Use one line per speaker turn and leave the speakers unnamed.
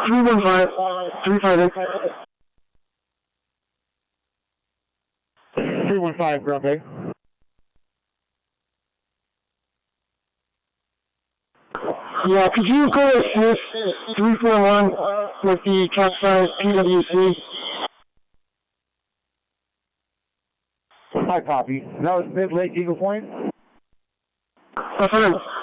315, 358.
315, ground bay.
Yeah, could you go to assist 341 with the capsized PWC?
High copy. That was Mid Lake Eagle Point?
Affirmative.